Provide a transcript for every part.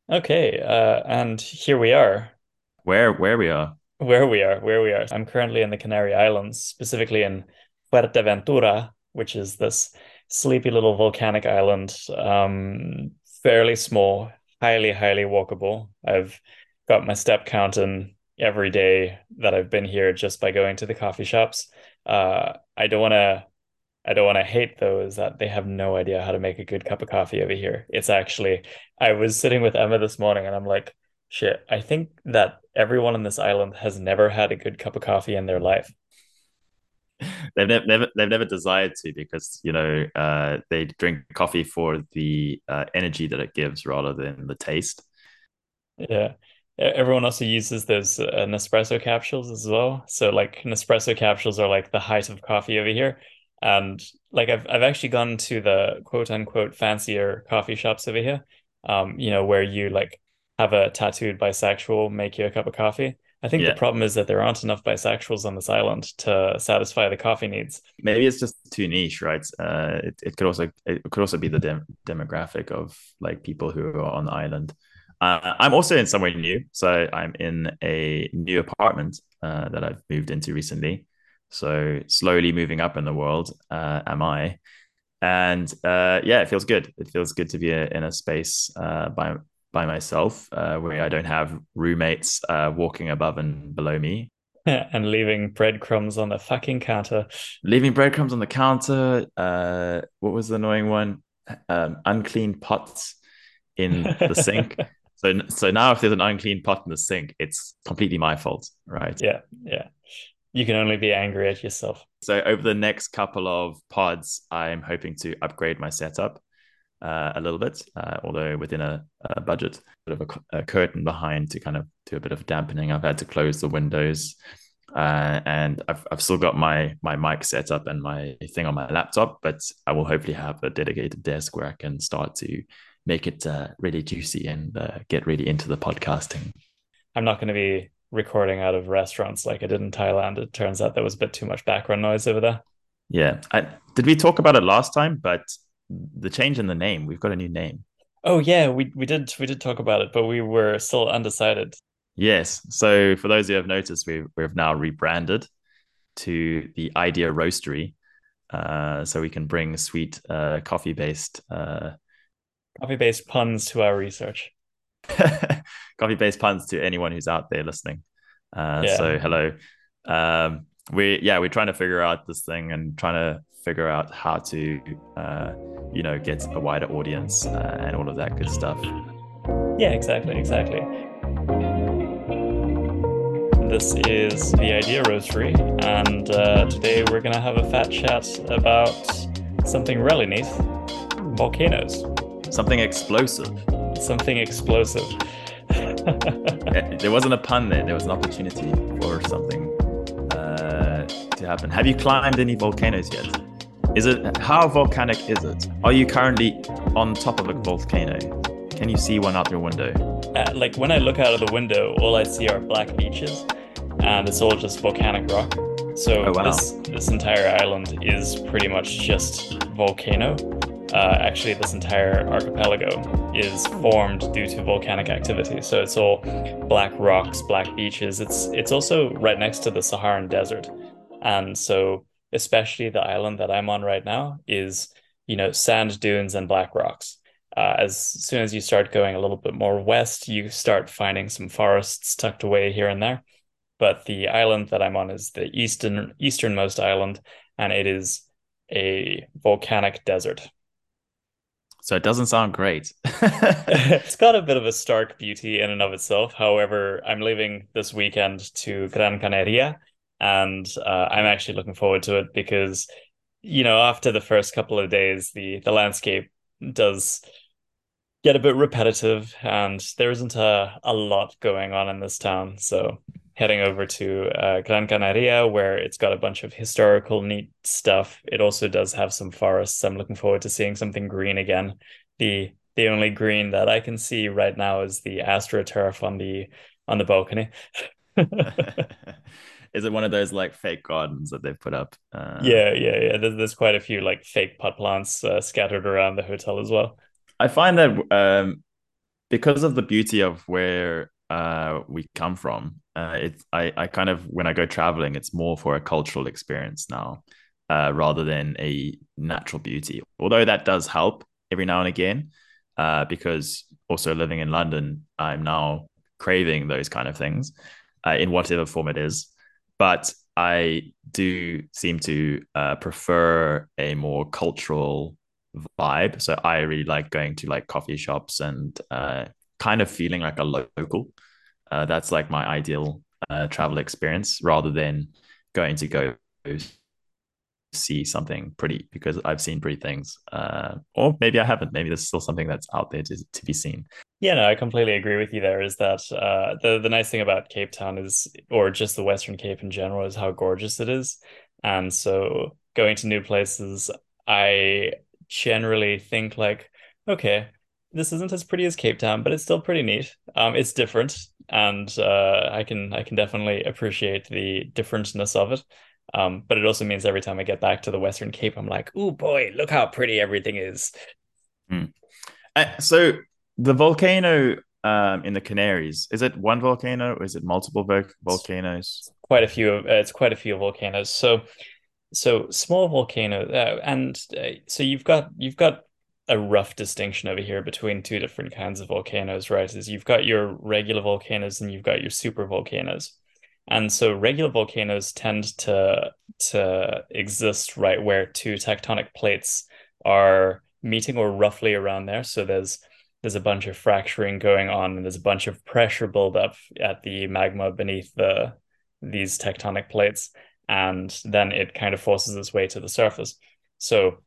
Okay, and here we are, Where we are. where we are. I'm currently in the Canary Islands, specifically in Fuerteventura, which is this sleepy little volcanic island, fairly small, highly walkable. I've got my step count in every day that I've been here just by going to the coffee shops. I don't want to I don't want to hate though is that they have no idea how to make a good cup of coffee over here. It's actually, I was sitting with Emma this morning and I'm like, shit, I think that everyone on this island has never had a good cup of coffee in their life. They've never desired to because they drink coffee for the energy that it gives rather than the taste. Yeah. Everyone also uses those Nespresso capsules as well. So like Nespresso capsules are like the height of coffee over here. And like I've actually gone to the quote unquote fancier coffee shops over here. Where you like have a tattooed bisexual make you a cup of coffee. I think the Yeah, problem is that there aren't enough bisexuals on this island to satisfy the coffee needs. maybe it's just too niche, right? It could also be the demographic of like people who are on the island. I'm also in somewhere new, so I'm in a new apartment that I've moved into recently. So slowly moving up in the world, am I? And yeah, it feels good. It feels good to be in a space by myself where I don't have roommates walking above and below me, And leaving breadcrumbs on the fucking counter. leaving breadcrumbs on the counter. What was the annoying one? Unclean pots in the sink. So now if there's an unclean pot in the sink, it's completely my fault, right? Yeah, yeah. You can only be angry at yourself. So over the next couple of pods, I'm hoping to upgrade my setup a little bit, although within a budget. Bit of a curtain behind to kind of do a bit of dampening. I've had to close the windows, and I've still got my mic set up and my thing on my laptop, but I will hopefully have a dedicated desk where I can start to make it really juicy and get really into the podcasting. I'm not going to be recording out of restaurants like I did in Thailand. It turns out there was a bit too much background noise over there. Yeah, did we talk about it last time? But the change in the name, we've got a new name. Oh yeah, we did talk about it, but we were still undecided. Yes. So for those who have noticed, we've now rebranded to the Idea Roastery, so we can bring sweet coffee based Coffee-based puns to our research. coffee based puns to anyone who's out there listening. Yeah. So hello. We're trying to figure out this thing and trying to figure out how to get a wider audience and all of that good stuff. Yeah, exactly. This is the Idea Roastery, and today we're gonna have a fat chat about something really neat, volcanoes, Something explosive. something explosive. There wasn't a pun there. There was an opportunity for something to happen. Have you climbed any volcanoes yet? Is it how volcanic is it? Are you currently on top of a volcano? Can you see one out your window? Like when I look out of the window, all I see are black beaches, and it's all just volcanic rock. Oh So wow. this entire island is pretty much just volcano. Actually, this entire archipelago is formed due to volcanic activity. So it's all black rocks, black beaches. It's also right next to the Saharan desert, and so especially the island that I'm on right now is, sand dunes and black rocks. As soon as you start going a little bit more west, you start finding some forests tucked away here and there. But the island that I'm on is the easternmost island, and it is a volcanic desert. So it doesn't sound great. It's got a bit of a stark beauty in and of itself. However, I'm leaving this weekend to Gran Canaria, and I'm actually looking forward to it because, after the first couple of days, the landscape does get a bit repetitive, and there isn't a lot going on in this town. So heading over to Gran Canaria, where it's got a bunch of historical neat stuff. It also does have some forests. I'm looking forward to seeing something green again. The only green that I can see right now is the AstroTurf on the balcony. Is it one of those like fake gardens that they've put up? Yeah. There's quite a few like fake pot plants scattered around the hotel as well. I find that because of the beauty of where we come from, I kind of when I go traveling, it's more for a cultural experience now, rather than a natural beauty. Although that does help every now and again, because also living in London, I'm now craving those kind of things, in whatever form it is. But I do seem to prefer a more cultural vibe. So I really like going to like coffee shops and kind of feeling like a local. That's like my ideal travel experience rather than going to go see something pretty because I've seen pretty things. Or maybe I haven't. Maybe there's still something that's out there to be seen. Yeah, no, I completely agree with you there. Is that the nice thing about Cape Town is, or just the Western Cape in general, is how gorgeous it is. And so going to new places, I generally think like, okay, this isn't as pretty as Cape Town, but it's still pretty neat. It's different, and I can definitely appreciate the differentness of it. But it also means every time I get back to the Western Cape, I'm like, oh boy, look how pretty everything is. Mm. So the volcano in the Canaries, is it one volcano or is it multiple volcanoes? It's quite a few volcanoes. So small volcano, and so you've got a rough distinction over here between two different kinds of volcanoes, right? Is you've got your regular volcanoes and you've got your super volcanoes. And so regular volcanoes tend to exist right where two tectonic plates are meeting or roughly around there. So there's a bunch of fracturing going on and there's a bunch of pressure buildup at the magma beneath these tectonic plates, and then it kind of forces its way to the surface. So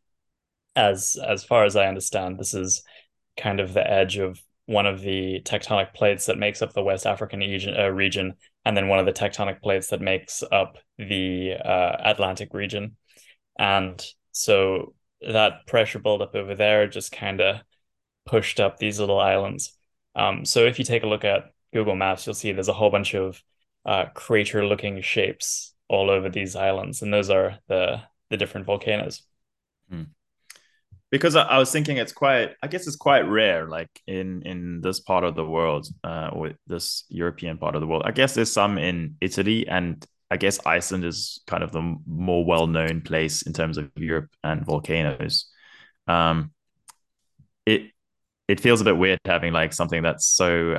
as far as I understand, this is kind of the edge of one of the tectonic plates that makes up the West African region, and then one of the tectonic plates that makes up the Atlantic region. And so that pressure buildup over there just kind of pushed up these little islands. So if you take a look at Google Maps, you'll see there's a whole bunch of crater-looking shapes all over these islands, and those are the different volcanoes. Hmm. Because I was thinking it's quite, I guess it's quite rare, like in this part of the world, or this European part of the world. I guess there's some in Italy, and I guess Iceland is kind of the more well-known place in terms of Europe and volcanoes. Um, it it feels a bit weird having like something that's so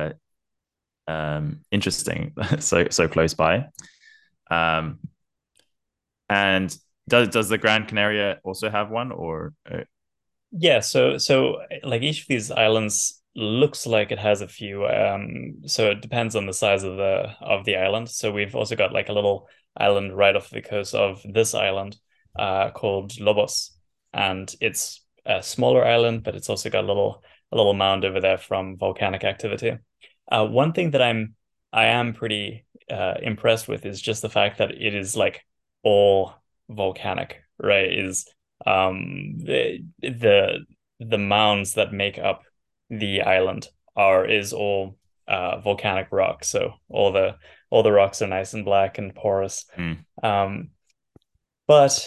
interesting, so close by. Um, and does the Gran Canaria also have one, or Yeah, so like each of these islands looks like it has a few. So it depends on the size of the island. So we've also got like a little island right off the coast of this island, called Lobos, and it's a smaller island, but it's also got a little mound over there from volcanic activity. One thing that I am pretty impressed with is just the fact that it is like all volcanic, right? Is the mounds that make up the island are is all volcanic rock. So all the rocks are nice and black and porous. hmm, Um, but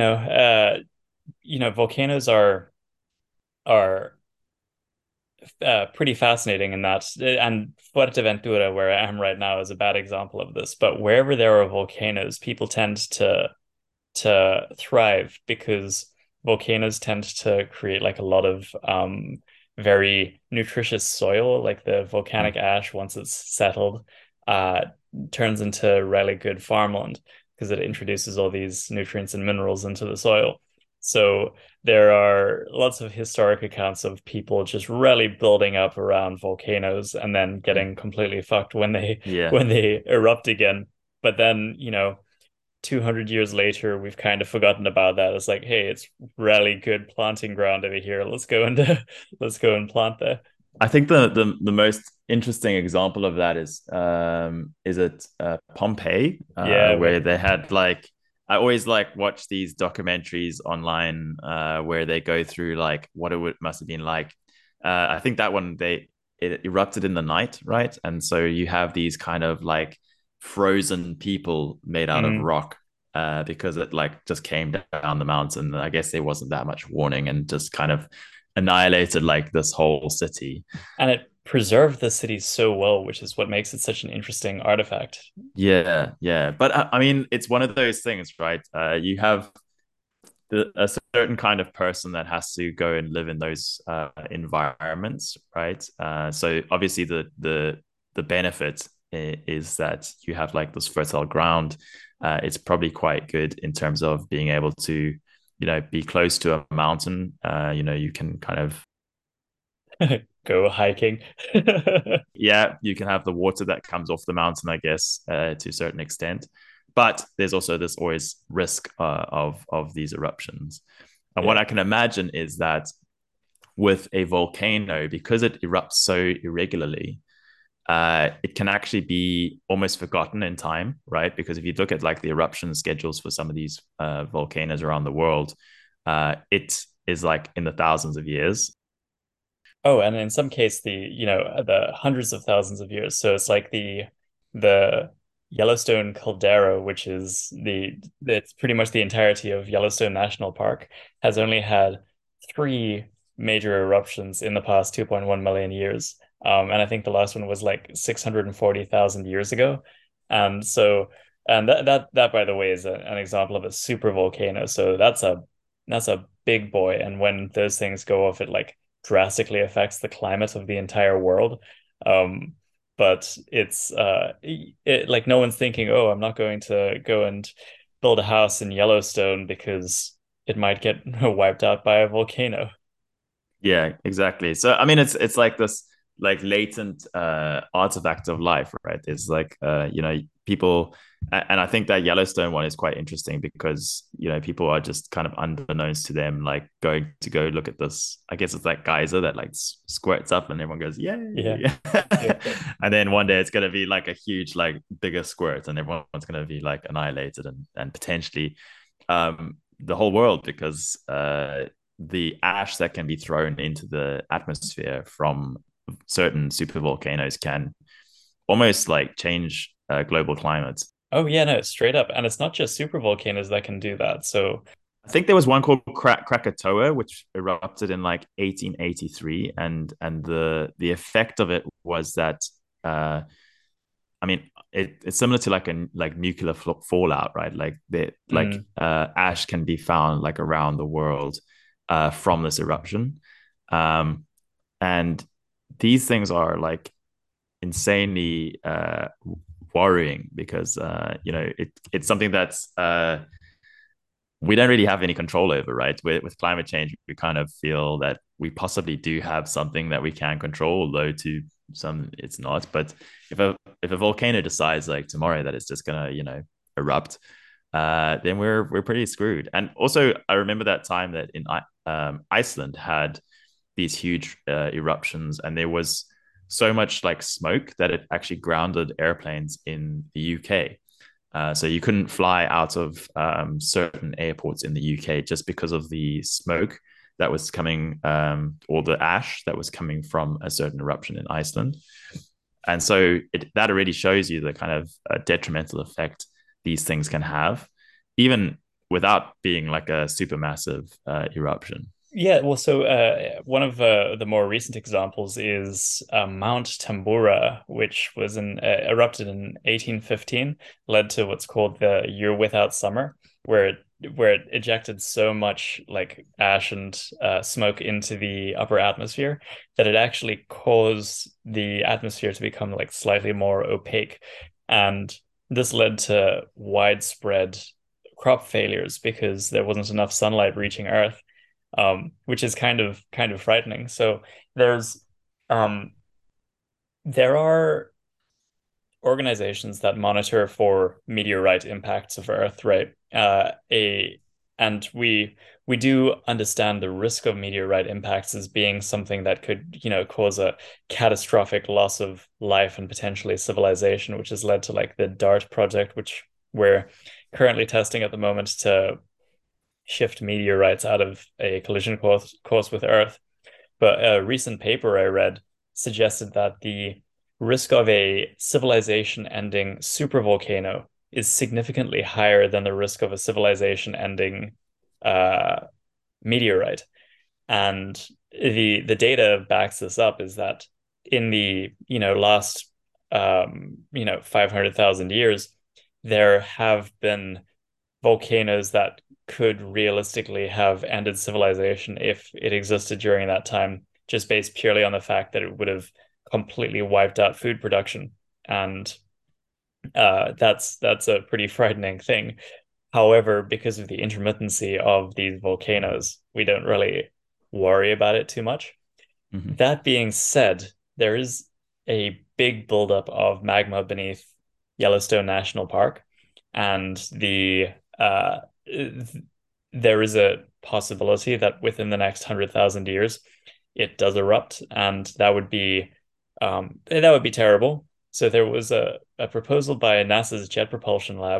volcanoes are pretty fascinating in that, and Fuerteventura, where I am right now, is a bad example of this. But wherever there are volcanoes, people tend to thrive because volcanoes tend to create like a lot of very nutritious soil. Like the hmm. volcanic ash, once it's settled, uh, turns into really good farmland because it introduces all these nutrients and minerals into the soil. So there are lots of historic accounts of people just really building up around volcanoes and then Hmm. getting completely fucked when they Yeah. when they erupt again. But then, 200 years later, we've kind of forgotten about that. It's like, hey, it's really good planting ground over here. Let's go and plant there. I think the most interesting example of that is it Pompeii, Yeah, where they had like I always like watch these documentaries online where they go through like what must have been like. I think that one it erupted in the night, right? And so you have these kind of like frozen people made out of mm, rock because it like just came down the mountain. I guess there wasn't that much warning and just kind of annihilated like this whole city. And it preserved the city so well, which is what makes it such an interesting artifact. Yeah, yeah. But I mean, it's one of those things, right? You have a certain kind of person that has to go and live in those environments, right? So obviously the benefit is that you have like this fertile ground. It's probably quite good in terms of being able to, be close to a mountain. You can kind of, Go hiking. yeah, you can have the water that comes off the mountain, I guess, to a certain extent. But there's also this always risk of these eruptions. And what Yeah. I can imagine is that with a volcano, because it erupts so irregularly, it can actually be almost forgotten in time, right? Because if you look at like the eruption schedules for some of these volcanoes around the world, it is like in the thousands of years. Oh, and in some case the hundreds of thousands of years. So it's like the Yellowstone caldera, which is the it's pretty much the entirety of Yellowstone National Park, has only had three major eruptions in the past 2.1 million years. And I think the last one was like 640,000 years ago. And so and that by the way is an example of a super volcano. So that's a big boy. And when those things go off, it like drastically affects the climate of the entire world. Um, but like no one's thinking, oh, I'm not going to go and build a house in Yellowstone because it might get wiped out by a volcano. Yeah, exactly. So I mean, it's like this like latent artifact of life, right? It's like people, and I think that Yellowstone one is quite interesting because people are just kind of unbeknownst to them, like going to go look at this. I guess it's like geyser that like squirts up, and everyone goes, Yeah, "Yay!" yeah, And then one day it's gonna be like a huge, like bigger squirt, and everyone's gonna be like annihilated and potentially the whole world because the ash that can be thrown into the atmosphere from certain supervolcanoes can almost like change global climates. oh yeah, no, straight up. And it's not just super volcanoes that can do that. So I think there was one called Krakatoa, which erupted in like 1883, and the effect of it was that I mean it's similar to like a like nuclear fallout, right? Like the like mm, ash can be found like around the world from this eruption, um, and these things are like insanely worrying because it's something that's we don't really have any control over, right? With climate change, we kind of feel that we possibly do have something that we can control, although to some it's not. But if a volcano decides like tomorrow that it's just gonna erupt, then we're pretty screwed. And also, I remember that time that in Iceland had these huge eruptions, and there was so much like smoke that it actually grounded airplanes in the UK. So you couldn't fly out of certain airports in the UK just because of the smoke that was coming, or the ash that was coming from a certain eruption in Iceland. And so that already shows you the kind of detrimental effect these things can have, even without being like a supermassive eruption. yeah, well, so one of the more recent examples is Mount Tambora, which was erupted in 1815, led to what's called the Year Without Summer, where it ejected so much like ash and smoke into the upper atmosphere that it actually caused the atmosphere to become like slightly more opaque, and this led to widespread crop failures because there wasn't enough sunlight reaching Earth, which is kind of frightening. So there's um, there are organizations that monitor for meteorite impacts of Earth, right? And we do understand the risk of meteorite impacts as being something that could, cause a catastrophic loss of life and potentially civilization, which has led to like the DART project, which we're currently testing at the moment to shift meteorites out of a collision course with Earth. But a recent paper I read suggested that the risk of a civilization ending supervolcano is significantly higher than the risk of a civilization ending uh, meteorite. And the data backs this up is that in the last 500,000 years, there have been volcanoes that could realistically have ended civilization if it existed during that time, just based purely on the fact that it would have completely wiped out food production. And that's a pretty frightening thing. However, because of the intermittency of these volcanoes, we don't really worry about it too much. Mhm. That being said, there is a big buildup of magma beneath Yellowstone National Park, and there is a possibility that within the next 100,000 years, it does erupt, and that would be terrible. So there was a proposal by NASA's Jet Propulsion Lab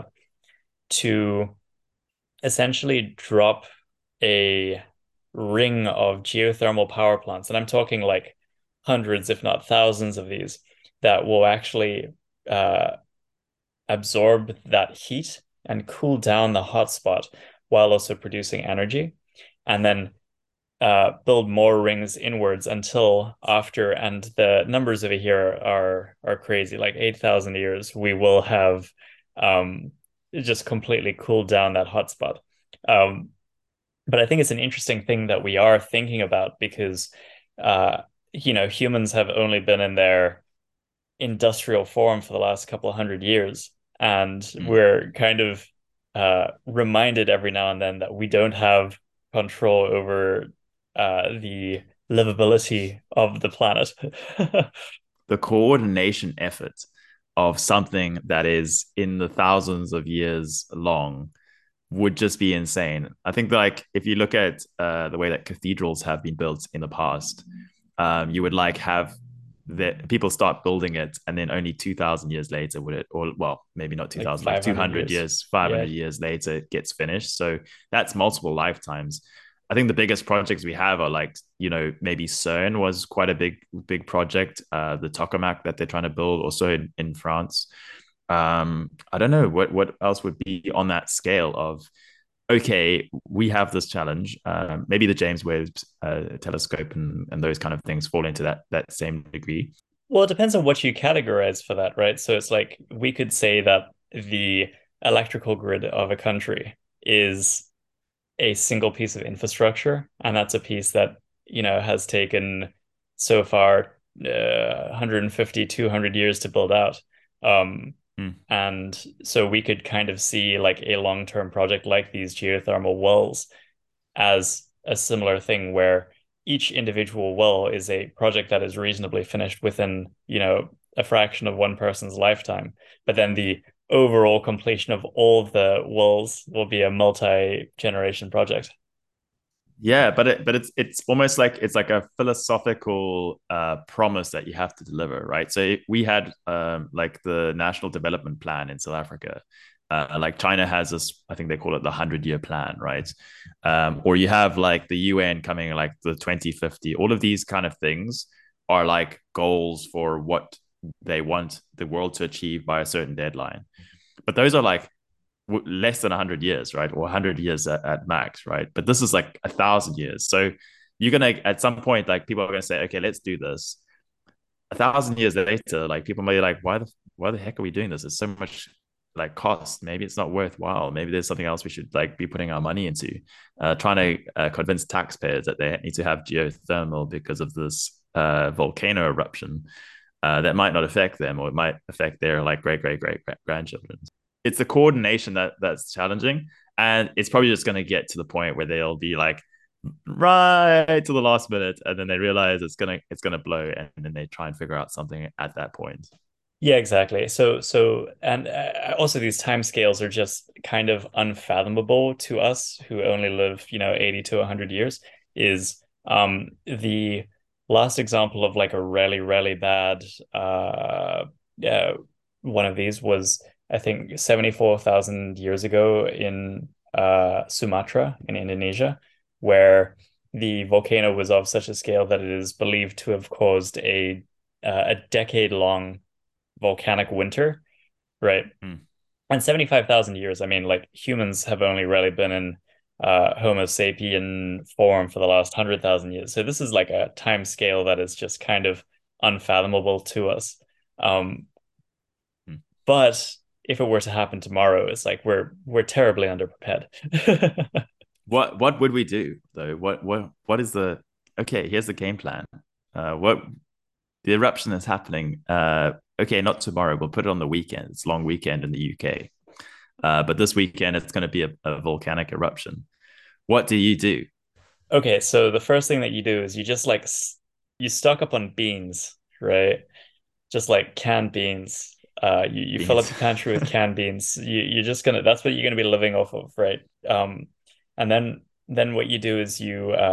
to essentially drop a ring of geothermal power plants, and I'm talking like hundreds, if not thousands of these, that will actually uh, absorb that heat and cool down the hotspot while also producing energy, and then build more rings inwards until after, and the numbers over here are crazy, like 8,000 years, we will have um, just completely cooled down that hotspot. Um, but I think it's an interesting thing that we are thinking about because, humans have only been in their industrial form for the last couple of hundred years. And Mm. we're kind of reminded every now and then that we don't have control over the livability of the planet. The coordination effort of something that is in the thousands of years long would just be insane. I think like if you look at the way that cathedrals have been built in the past, you would like have the people start building it, and then only 2,000 years later would it, or well, maybe not Like 2,000, like 500 200 years. years, 500 Yeah. years later, it gets finished. So that's multiple lifetimes. I think the biggest projects we have are like, maybe CERN was quite a big project. The tokamak that they're trying to build also in France. I don't know what else would be on that scale of, okay, we have this challenge. Maybe the James Webb telescope and those kind of things fall into that same degree. Well, it depends on what you categorize for that, right? So it's like we could say that the electrical grid of a country is a single piece of infrastructure, and that's a piece that, has taken so far 150, 200 years to build out. Um, Mm. and so we could kind of see like a long-term project like these geothermal wells as a similar thing where each individual well is a project that is reasonably finished within, a fraction of one person's lifetime. But then the overall completion of all of the wells will be a multi-generation project. Yeah, but it's almost like it's like a philosophical promise that you have to deliver, right? So we had like the National Development Plan in South Africa. Like China has this, I think they call it the 100-year plan, right? Or you have like the UN coming like the 2050. All of these kind of things are like goals for what they want the world to achieve by a certain deadline. But those are like less than 100 years, right? Or 100 years at max, right? But this is like 1,000 years. So you're going to, at some point, like people are going to say, okay, let's do this. 1,000 years later, like people may be like, why the heck are we doing this? It's so much like cost. Maybe it's not worthwhile. Maybe there's something else we should like be putting our money into. Trying to convince taxpayers that they need to have geothermal because of this volcano eruption that might not affect them, or it might affect their like great grandchildren. It's the coordination that's challenging, and it's probably just going to get to the point where they'll be like right to the last minute, and then they realize it's gonna blow, and then they try and figure out something at that point. Yeah, exactly. And also these timescales are just kind of unfathomable to us who only live, 80 to 100 years. Is the last example of like a really, really bad yeah, one of these was, I think, 74,000 years ago in Sumatra in Indonesia, where the volcano was of such a scale that it is believed to have caused a decade long volcanic winter, right? Mm. And 75,000 years, I mean, like humans have only really been in Homo sapien form for the last 100,000 years. So this is like a time scale that is just kind of unfathomable to us. Um, Hmm. but if it were to happen tomorrow, it's like we're terribly underprepared. What would we do though? What is the okay? Here's the game plan. What the eruption is happening. Okay, not tomorrow. We'll put it on the weekend. It's a long weekend in the UK. But this weekend it's going to be a volcanic eruption. What do you do? Okay, so the first thing that you do is you just like you stock up on beans, right? Just like canned beans. You fill up Beans. your pantry with canned beans. You're just gonna that's what you're gonna be living off of, right? And then what you do is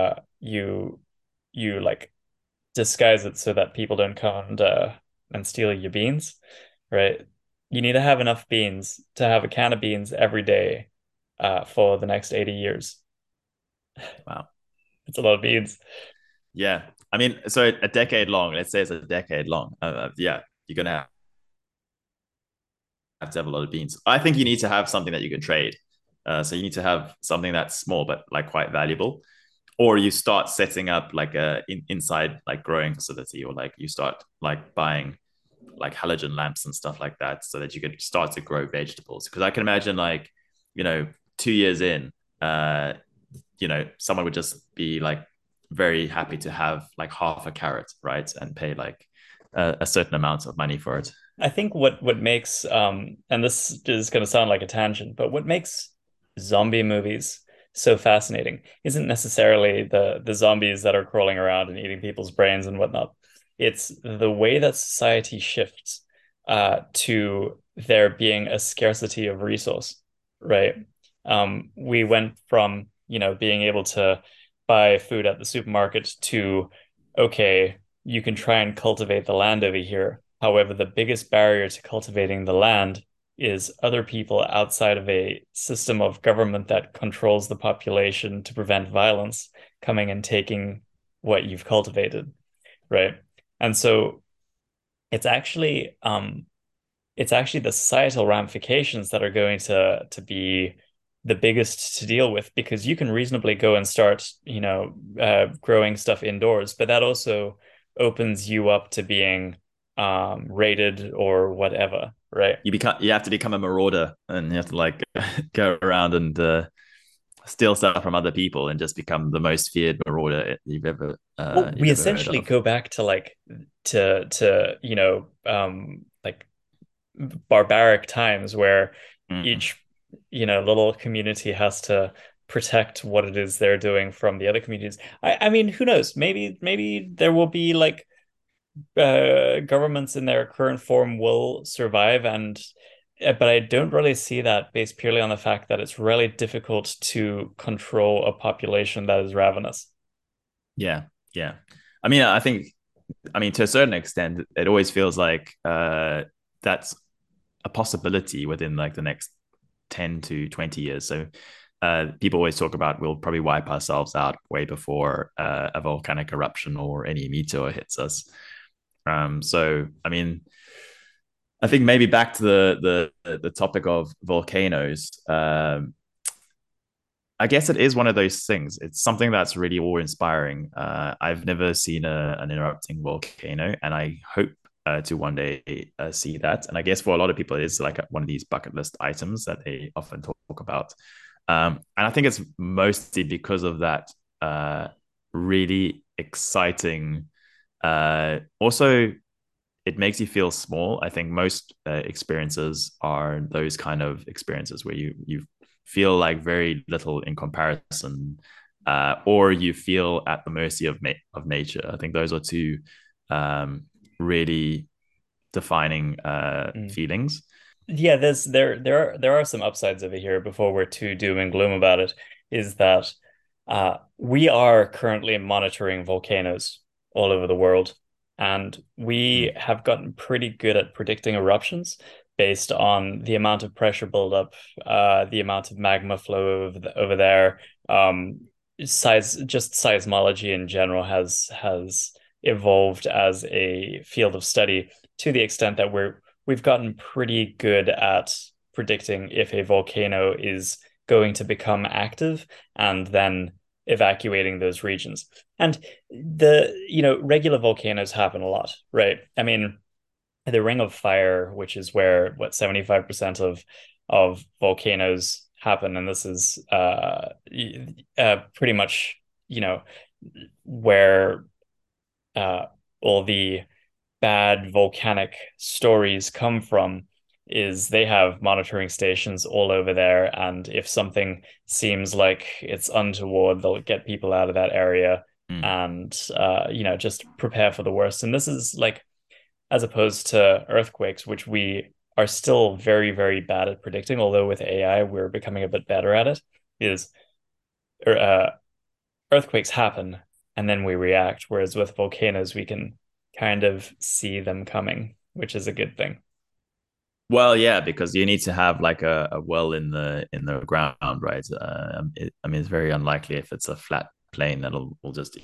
you like disguise it so that people don't come and steal your beans, right? You need to have enough beans to have a can of beans every day for the next 80 years. Wow. It's a lot of beans. Yeah. I mean, so a decade long. Let's say it's a decade long. Yeah, you're gonna have to have a lot of beans. I think you need to have something that you can trade. So you need to have something that's small but like quite valuable, or you start setting up like inside like growing facility, or like you start like buying like halogen lamps and stuff like that, so that you can start to grow vegetables. Because I can imagine like, you know, 2 years in, uh, someone would just be like very happy to have like half a carrot, right, and pay like a certain amount of money for it. I think what makes and this is going to sound like a tangent, but what makes zombie movies so fascinating isn't necessarily the zombies that are crawling around and eating people's brains and whatnot. It's the way that society shifts to there being a scarcity of resource, right? We went from, being able to buy food at the supermarket to, okay, you can try and cultivate the land over here. However, the biggest barrier to cultivating the land is other people outside of a system of government that controls the population to prevent violence coming and taking what you've cultivated, right? And so it's actually it's actually the societal ramifications that are going to be the biggest to deal with, because you can reasonably go and start, growing stuff indoors, but that also opens you up to being raided or whatever, right? You have to become a marauder, and you have to like go around and steal stuff from other people and just become the most feared marauder Well, we you've ever heard essentially of. go back to like to like barbaric times where Mm. each little community has to protect what it is they're doing from the other communities. I mean, who knows? Maybe there will be like governments in their current form will survive, and but I don't really see that based purely on the fact that it's really difficult to control a population that is ravenous. Yeah, yeah. I mean, I mean, to a certain extent, it always feels like that's a possibility within like the next 10 to 20 years. So people always talk about we'll probably wipe ourselves out way before a volcanic eruption or any meteor hits us. So, I mean, I think maybe back to the topic of volcanoes. I guess it is one of those things. It's something that's really awe-inspiring. I've never seen an erupting volcano, and I hope to one day see that. And I guess for a lot of people, it is like one of these bucket list items that they often talk about. And I think it's mostly because of that really exciting. Also, it makes you feel small. I think most experiences are those kind of experiences where you feel like very little in comparison, or you feel at the mercy of nature. I think those are two really defining Mm. feelings. Yeah, there are some upsides over here before we're too doom and gloom about it, is that we are currently monitoring volcanoes all over the world, and we Mm. have gotten pretty good at predicting eruptions based on the amount of pressure buildup, the amount of magma flow over there. Just seismology in general has evolved as a field of study to the extent that we've gotten pretty good at predicting if a volcano is going to become active and then evacuating those regions. And regular volcanoes happen a lot, right? I mean, the Ring of Fire, which is where 75% of volcanoes happen, and this is pretty much, you know, where uh, all the bad volcanic stories come from, is they have monitoring stations all over there, and if something seems like it's untoward, they'll get people out of that area Mm. and just prepare for the worst. And this is like, as opposed to earthquakes, which we are still very, very bad at predicting, although with AI we're becoming a bit better at it, is uh, earthquakes happen and then we react, whereas with volcanoes we can kind of see them coming, which is a good thing. Well, yeah, because you need to have like a well in the ground, right? I mean, it's very unlikely if it's a flat plane that'll will just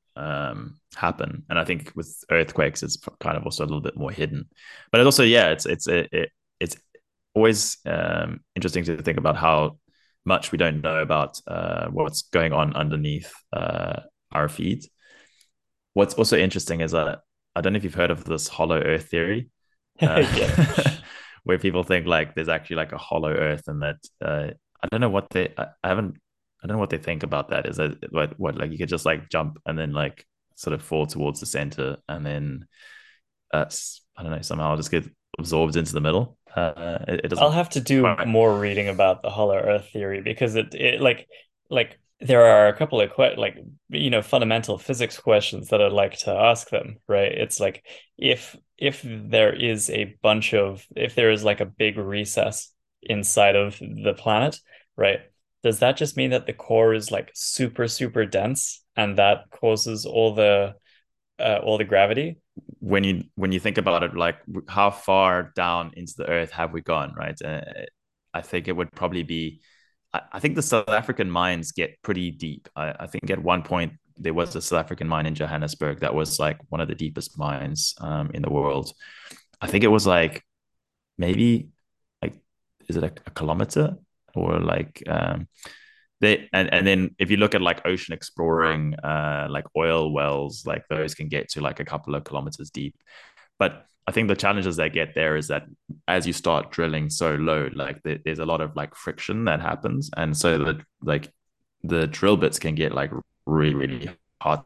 happen. And I think with earthquakes, it's kind of also a little bit more hidden. But it also, yeah, it's always interesting to think about how much we don't know about what's going on underneath our feet. What's also interesting is that I don't know if you've heard of this hollow Earth theory, uh, Yeah. where people think like there's actually like a hollow Earth, and that I don't know what I haven't I don't know what they think about that. Is that what like you could just like jump and then like sort of fall towards the center, and then I don't know, somehow just get absorbed into the middle. It I'll doesn't have to do quite. more reading about the hollow earth theory because it like there are a couple of fundamental physics questions that I'd like to ask them, right? It's like if there is if there is like a big recess inside of the planet, right? Does that just mean that the core is like super, super dense and that causes all the gravity? When you think about it, like how far down into the earth have we gone, right? I think it would probably be. I think the South African mines get pretty deep. I think at one point there was a South African mine in Johannesburg that was like one of the deepest mines in the world. I think it was like maybe like is it a kilometer or like they and then if you look at like ocean exploring like oil wells, like those can get to like a couple of kilometers deep. But I think the challenges they get there is that as you start drilling so low, like there's a lot of like friction that happens, and so that like the drill bits can get like really really hot.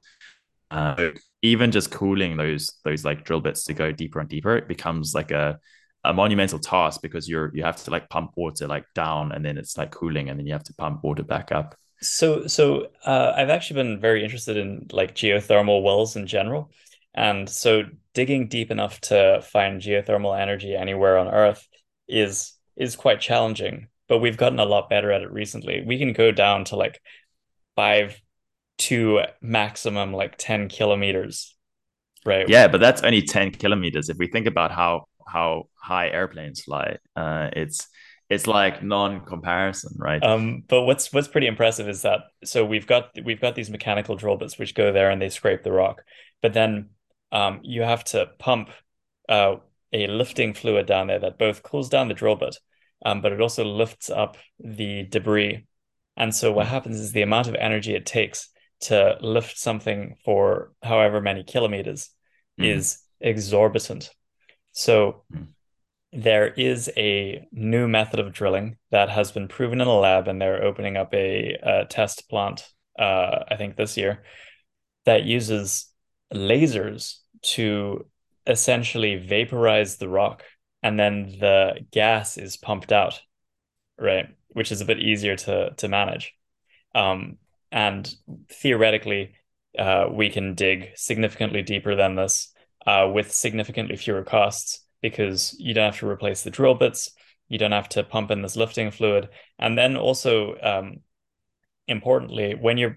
Even just cooling those like drill bits to go deeper and deeper, it becomes like a monumental task because you have to like pump water like down, and then it's like cooling, and then you have to pump water back up. I've actually been very interested in like geothermal wells in general. And so digging deep enough to find geothermal energy anywhere on Earth is quite challenging, but we've gotten a lot better at it recently. We can go down to like 5 to maximum like 10 kilometers, right? Yeah, but that's only 10 kilometers. If we think about how high airplanes fly, it's like non-comparison, right? But what's pretty impressive is that so we've got these mechanical drill bits which go there and they scrape the rock, but then you have to pump uh, a lifting fluid down there that both cools down the drill bit, but it also lifts up the debris. And so what Mm, happens is the amount of energy it takes to lift something for however many kilometers mm, is exorbitant. So mm, there is a new method of drilling that has been proven in a lab, and they're opening up a test plant, I think this year, that uses lasers to essentially vaporize the rock, and then the gas is pumped out, right? Which is a bit easier to manage. Um, and theoretically, we can dig significantly deeper than this with significantly fewer costs because you don't have to replace the drill bits, you don't have to pump in this lifting fluid, and then also importantly,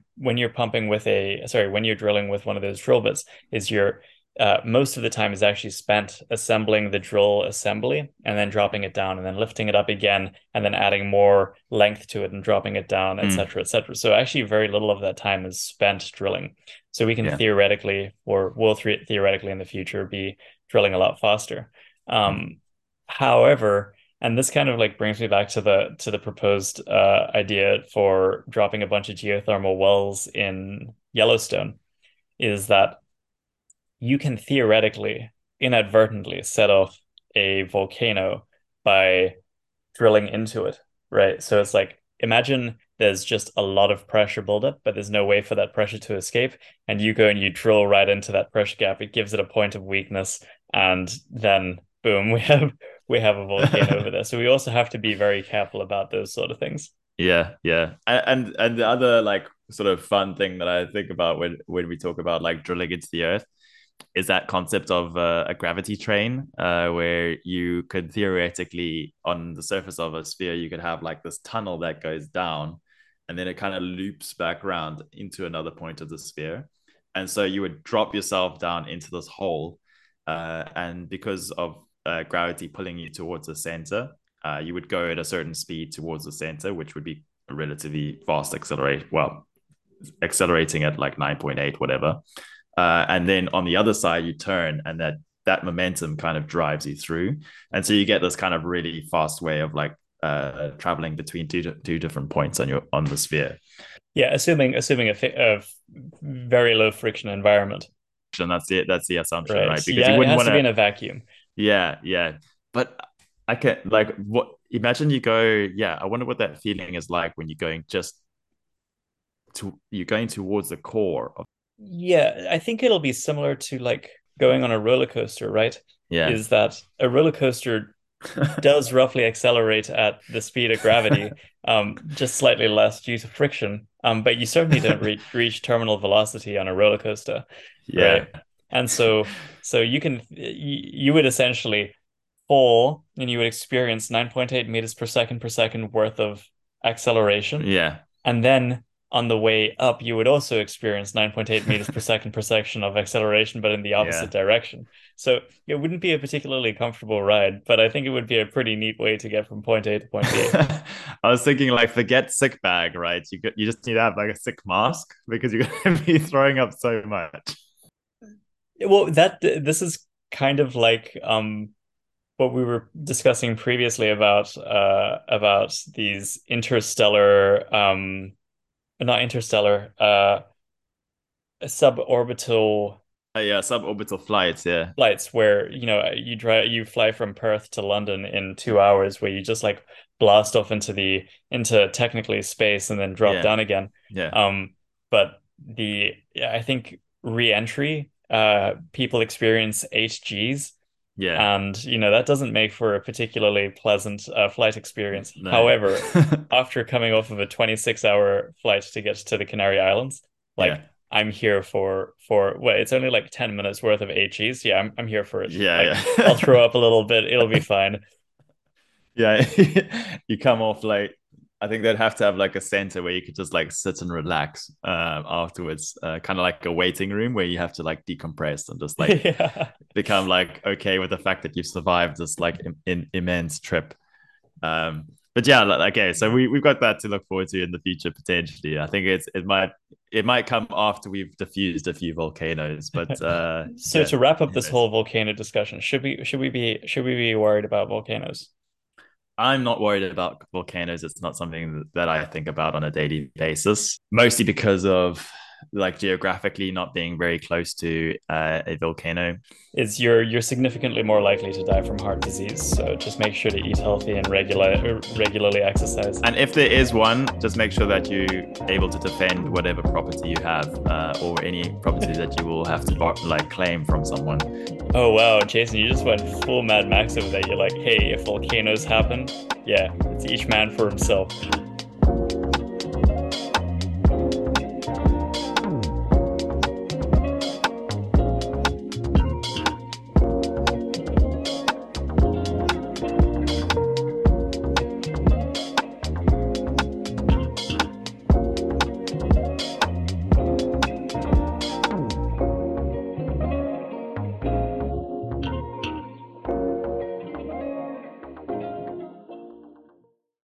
when you're drilling with one of those drill bits, is your most of the time is actually spent assembling the drill assembly and then dropping it down and then lifting it up again and then adding more length to it and dropping it down, et mm. cetera, et cetera. So actually very little of that time is spent drilling. So we can Yeah. theoretically, or will theoretically in the future be drilling a lot faster. Mm, However, And this kind of like brings me back to the proposed idea for dropping a bunch of geothermal wells in Yellowstone, is that you can theoretically inadvertently set off a volcano by drilling into it, right? So it's like imagine there's just a lot of pressure buildup, but there's no way for that pressure to escape, and you go and you drill right into that pressure gap. It gives it a point of weakness, and then boom, we have a volcano over there. So we also have to be very careful about those sort of things. Yeah, yeah. And the other like sort of fun thing that I think about when we talk about like drilling into the earth is that concept of a gravity train, where you could theoretically, on the surface of a sphere, you could have like this tunnel that goes down and then it kind of loops back around into another point of the sphere. And so you would drop yourself down into this hole. And because of gravity pulling you towards the center, you would go at a certain speed towards the center, which would be a relatively fast accelerate. Well, accelerating at like 9.8, whatever. And then on the other side, you turn, and that momentum kind of drives you through, and so you get this kind of really fast way of like traveling between two different points on the sphere. Yeah, assuming a very low friction environment, And that's the assumption, right? right? So Because yeah, you it wouldn't has want to be to. in a vacuum. Yeah, yeah. But I can like what imagine you go, yeah, I wonder what that feeling is like when you're going towards the core of. Yeah, I think it'll be similar to like going on a roller coaster, right? Yeah. Is that a roller coaster does roughly accelerate at the speed of gravity, just slightly less due to friction. But you certainly don't reach terminal velocity on a roller coaster, Yeah. right? And so you would essentially fall and you would experience 9.8 meters per second worth of acceleration. Yeah. And then on the way up, you would also experience 9.8 meters per second of acceleration, but in the opposite Yeah. direction. So it wouldn't be a particularly comfortable ride, but I think it would be a pretty neat way to get from point A to point B. I was thinking like forget sick bag, right? You just need to have like a sick mask because you're gonna be throwing up so much. Well, this is kind of like what we were discussing previously about these interstellar not interstellar suborbital Yeah, suborbital flights. Yeah, flights where you fly from Perth to London in 2 hours, where you just like blast off into technically space and then drop yeah, down again. yeah, But I think re-entry, people experience HGs, yeah. and that doesn't make for a particularly pleasant flight experience. No. However, after coming off of a 26-hour flight to get to the Canary Islands, like Yeah, I'm here for well, it's only like 10 minutes worth of HEs. Yeah, I'm here for it. yeah, Like I'll yeah. throw up a little bit, it'll be fine. Yeah, you come off like I think they'd have to have like a center where you could just like sit and relax afterwards, kind of like a waiting room where you have to like decompress and just like Yeah. become like okay with the fact that you've survived this like immense trip. But yeah, okay, so we've got that to look forward to in the future potentially. I think it might come after we've diffused a few volcanoes, but So yeah. to wrap up this Anyways, whole volcano discussion, should we be worried about volcanoes? I'm not worried about volcanoes. It's not something that I think about on a daily basis, mostly because of like geographically not being very close to a volcano. Is you're significantly more likely to die from heart disease. So just make sure to eat healthy and regularly exercise. And if there is one, just make sure that you're able to defend whatever property you have, or any property that you will have to like claim from someone. Oh wow, Jason, you just went full Mad Max over there. You're like, hey, if volcanoes happen, yeah, it's each man for himself.